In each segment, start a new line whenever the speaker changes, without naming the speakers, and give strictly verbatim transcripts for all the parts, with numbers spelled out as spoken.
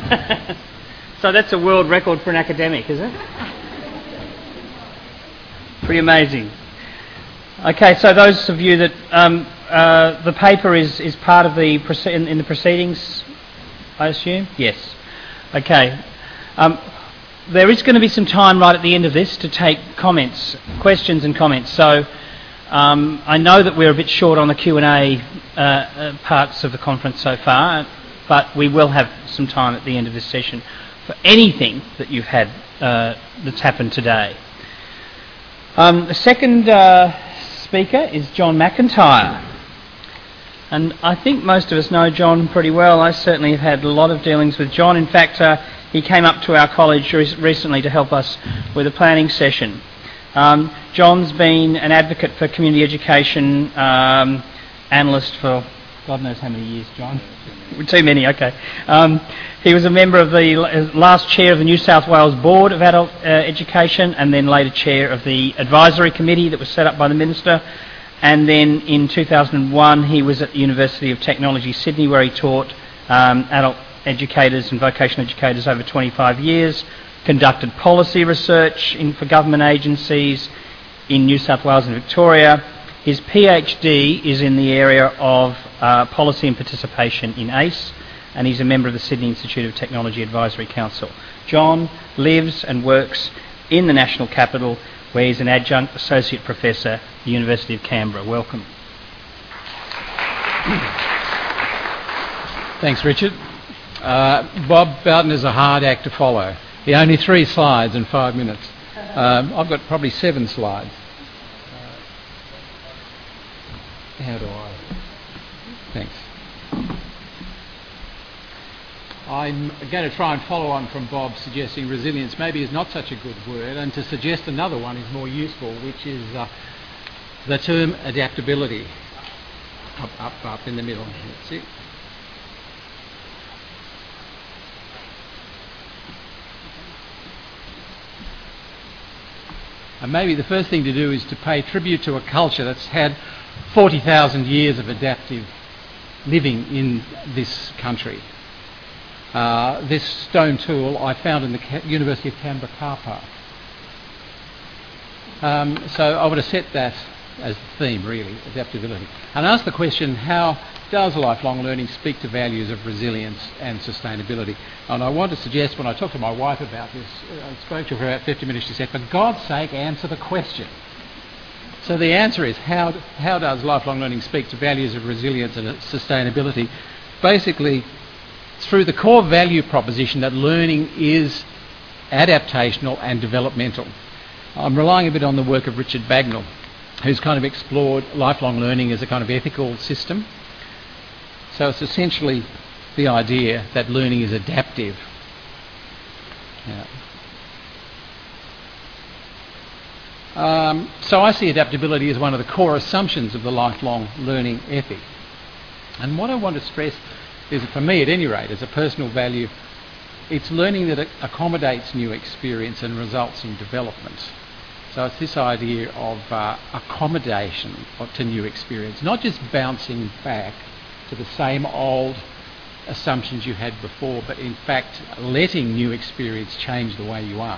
So that's a world record for an academic, is it? Pretty amazing. Okay, so those of you that um, uh, the paper is, is part of the proce- in, in the proceedings, I assume? Yes. Okay. Um, there is going to be some time right at the end of this to take comments, questions and comments. So um, I know that we're a bit short on the Q and A uh, uh, parts of the conference so far, but we will have some time at the end of this session for anything that you've had uh, that's happened today. Um, the second uh, speaker is John McIntyre. And I think most of us know John pretty well. I certainly have had a lot of dealings with John. In fact, uh, he came up to our college re- recently to help us with a planning session. Um, John's been an advocate for community education, um, analyst for God knows how many years, John. Too many, okay. Um, he was a member of the last chair of the New South Wales Board of Adult uh, Education, and then later chair of the advisory committee that was set up by the Minister. And then in two thousand one he was at the University of Technology Sydney, where he taught um, adult educators and vocational educators over twenty-five years, conducted policy research in, for government agencies in New South Wales and Victoria. His PhD is in the area of uh, policy and participation in A C E, and he's a member of the Sydney Institute of Technology Advisory Council. John lives and works in the National Capital, where he's an adjunct associate professor at the University of Canberra. Welcome.
Thanks, Richard. Uh, Bob Boughton is a hard act to follow. He only three slides in five minutes. Um, I've got probably seven slides. Uh, how do I? Thanks. I'm going to try and follow on from Bob suggesting resilience maybe is not such a good word, and to suggest another one is more useful, which is uh, the term adaptability. Up, up, up in the middle. That's it. And maybe the first thing to do is to pay tribute to a culture that's had forty thousand years of adaptive living in this country. Uh, this stone tool I found in the Ca- University of Canberra car park. Um, so I want to set that as the theme, really, adaptability. And ask the question, how does lifelong learning speak to values of resilience and sustainability? And I want to suggest, when I talked to my wife about this, I spoke to her for about fifty minutes, she said, for God's sake, answer the question. So the answer is, how, how does lifelong learning speak to values of resilience and sustainability? Basically, through the core value proposition that learning is adaptational and developmental. I'm relying a bit on the work of Richard Bagnall, who's kind of explored lifelong learning as a kind of ethical system. So it's essentially the idea that learning is adaptive. Yeah. Um, so I see adaptability as one of the core assumptions of the lifelong learning ethic. And what I want to stress is, for me at any rate, as a personal value, it's learning that it accommodates new experience and results in development. So it's this idea of uh, accommodation to new experience, not just bouncing back to the same old assumptions you had before, but in fact letting new experience change the way you are.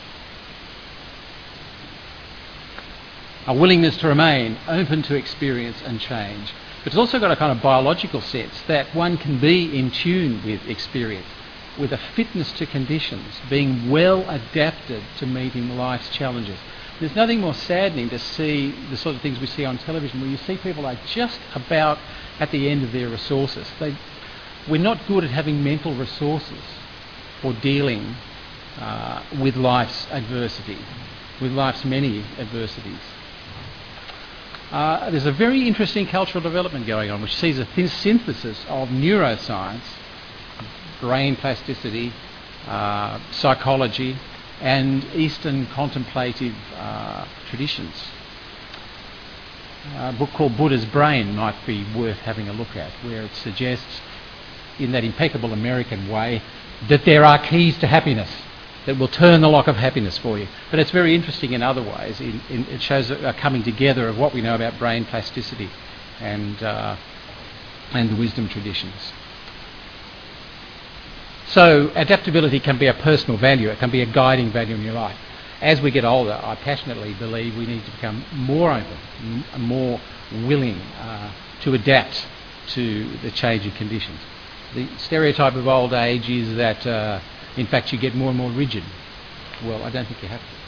A willingness to remain open to experience and change. But it's also got a kind of biological sense that one can be in tune with experience, with a fitness to conditions, being well adapted to meeting life's challenges. There's nothing more saddening to see the sort of things we see on television, where you see people are just about at the end of their resources. They, we're not good at having mental resources for dealing uh, with life's adversity, with life's many adversities. Uh, there's a very interesting cultural development going on, which sees a thin synthesis of neuroscience, brain plasticity, uh, psychology, and Eastern contemplative uh, traditions. A book called Buddha's Brain might be worth having a look at, where it suggests, in that impeccable American way, that there are keys to happiness that will turn the lock of happiness for you. But it's very interesting in other ways. In, in, it shows a coming together of what we know about brain plasticity and uh, and the wisdom traditions. So adaptability can be a personal value, it can be a guiding value in your life. As we get older, I passionately believe we need to become more open, m- more willing uh, to adapt to the changing conditions. The stereotype of old age is that, uh, in fact, you get more and more rigid. Well, I don't think you have to.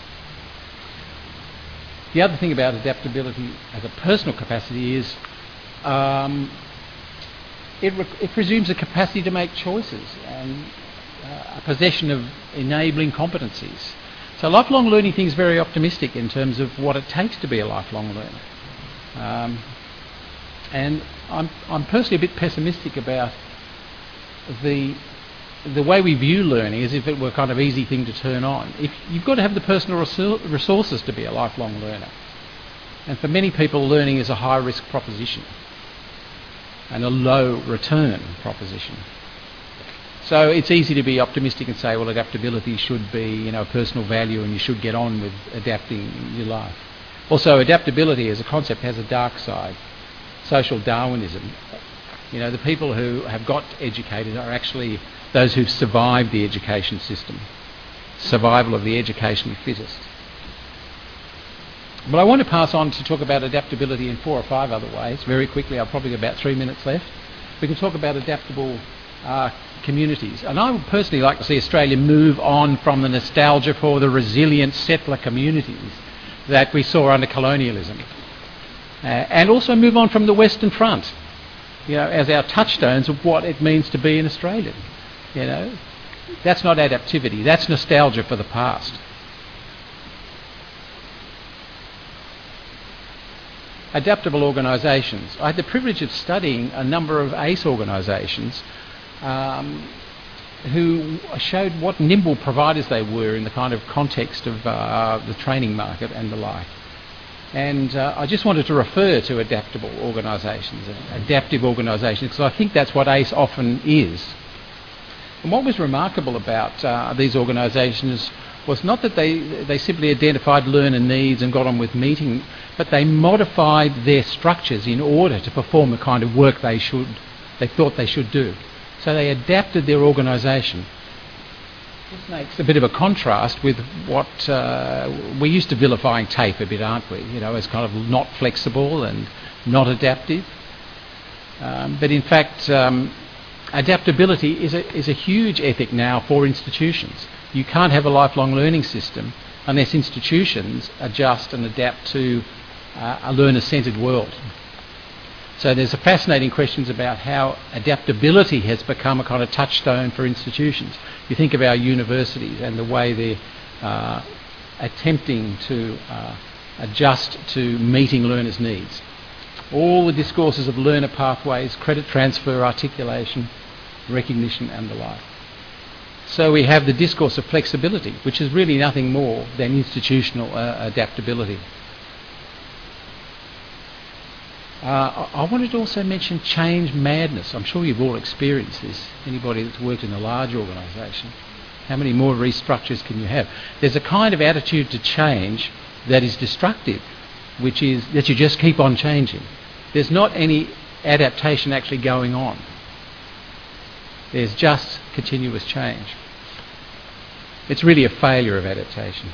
The other thing about adaptability as a personal capacity is um, it, re- it presumes a capacity to make choices and uh, a possession of enabling competencies. So lifelong learning thing is very optimistic in terms of what it takes to be a lifelong learner. Um, and I'm, I'm personally a bit pessimistic about the the way we view learning as if it were a kind of easy thing to turn on. If you've got to have the personal resor- resources to be a lifelong learner. And for many people, learning is a high-risk proposition and a low-return proposition. So it's easy to be optimistic and say, well, adaptability should be, you know, a personal value and you should get on with adapting your life. Also, adaptability as a concept has a dark side. Social Darwinism. You know, the people who have got educated are actually those who've survived the education system. Survival of the educationally fittest. But I want to pass on to talk about adaptability in four or five other ways. Very quickly, I've probably got about three minutes left. We can talk about adaptable uh, communities. And I would personally like to see Australia move on from the nostalgia for the resilient settler communities that we saw under colonialism. Uh, and also move on from the Western Front, you know, as our touchstones of what it means to be an Australian. You know, that's not adaptivity, that's nostalgia for the past. Adaptable organisations. I had the privilege of studying a number of A C E organisations um, who showed what nimble providers they were in the kind of context of uh, the training market and the like. And uh, I just wanted to refer to adaptable organisations, adaptive organisations, because I think that's what A C E often is. And what was remarkable about uh, these organisations was not that they, they simply identified learner needs and got on with meeting, but they modified their structures in order to perform the kind of work they should, they thought they should do. So they adapted their organisation. This makes a bit of a contrast with what uh, we're used to vilifying TAFE a bit, aren't we? You know, as kind of not flexible and not adaptive. Um, but in fact, um, adaptability is a, is a huge ethic now for institutions. You can't have a lifelong learning system unless institutions adjust and adapt to uh, a learner-centred world. So there's a fascinating questions about how adaptability has become a kind of touchstone for institutions. You think of our universities and the way they're uh, attempting to uh, adjust to meeting learners' needs. All the discourses of learner pathways, credit transfer, articulation, recognition and the like. So we have the discourse of flexibility, which is really nothing more than institutional uh, adaptability. Uh, I wanted to also mention change madness. I'm sure you've all experienced this. Anybody that's worked in a large organisation. How many more restructures can you have? There's a kind of attitude to change that is destructive, which is that you just keep on changing. There's not any adaptation actually going on. There's just continuous change. It's really a failure of adaptation.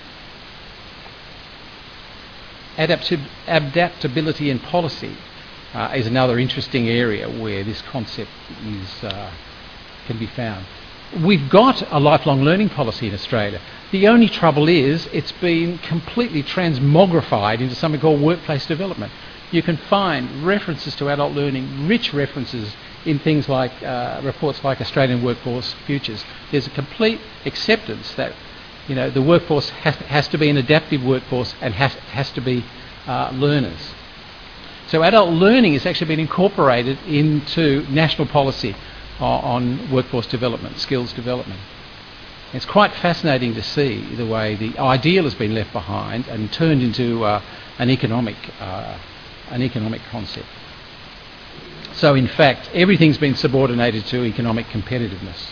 Adapti- adaptability in policy uh, is another interesting area where this concept is uh, can be found. We've got a lifelong learning policy in Australia. The only trouble is it's been completely transmogrified into something called workplace development. You can find references to adult learning, rich references in things like uh, reports like Australian Workforce Futures. There's a complete acceptance that, you know, the workforce has, has to be an adaptive workforce and has, has to be uh, learners. So adult learning has actually been incorporated into national policy on, on workforce development, skills development. It's quite fascinating to see the way the ideal has been left behind and turned into uh, an economic, uh, an economic concept. So in fact, everything's been subordinated to economic competitiveness.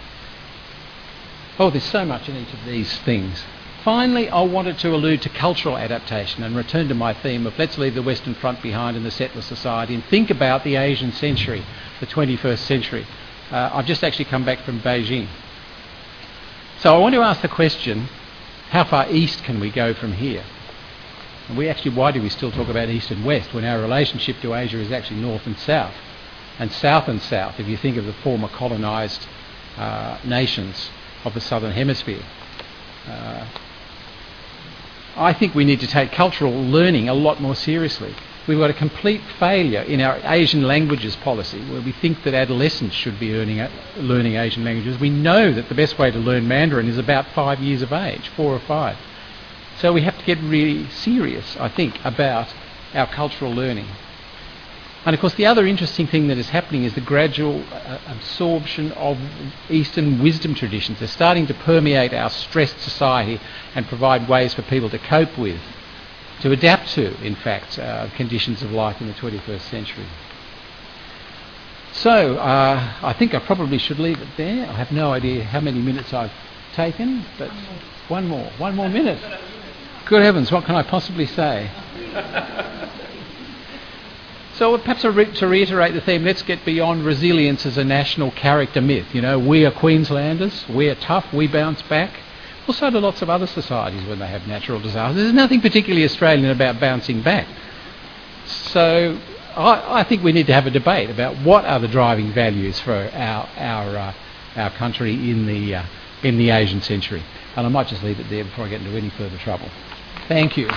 Oh, there's so much in each of these things. Finally, I wanted to allude to cultural adaptation and return to my theme of let's leave the Western Front behind in the settler society and think about the Asian century, the twenty-first century. Uh, I've just actually come back from Beijing. So I want to ask the question, how far east can we go from here? And we actually, why do we still talk about east and west when our relationship to Asia is actually north and south? And south and south, if you think of the former colonised uh, nations of the southern hemisphere. Uh, I think we need to take cultural learning a lot more seriously. We've got a complete failure in our Asian languages policy where we think that adolescents should be earning, learning Asian languages. We know that the best way to learn Mandarin is about five years of age, four or five. So we have to get really serious, I think, about our cultural learning. And of course the other interesting thing that is happening is the gradual uh, absorption of Eastern wisdom traditions. They're starting to permeate our stressed society and provide ways for people to cope with, to adapt to, in fact, uh, conditions of life in the twenty-first century. So, uh, I think I probably should leave it there. I have no idea how many minutes I've taken, but one more, one more minute. Good heavens, what can I possibly say? So perhaps to, re- to reiterate the theme, let's get beyond resilience as a national character myth. You know, we are Queenslanders, we are tough, we bounce back. Well, so do lots of other societies when they have natural disasters. There's nothing particularly Australian about bouncing back. So I, I think we need to have a debate about what are the driving values for our our uh, our country in the uh, in the Asian century. And I might just leave it there before I get into any further trouble. Thank you.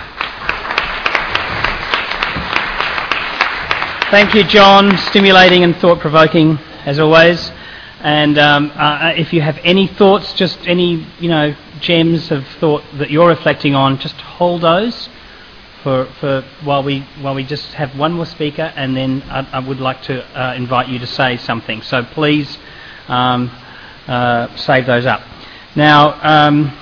Thank you, John. Stimulating and thought-provoking, as always. And um, uh, if you have any thoughts, just any, you know, gems of thought that you're reflecting on, just hold those for for while we while we just have one more speaker, and then I, I would like to uh, invite you to say something. So please um, uh, save those up. Now. Um,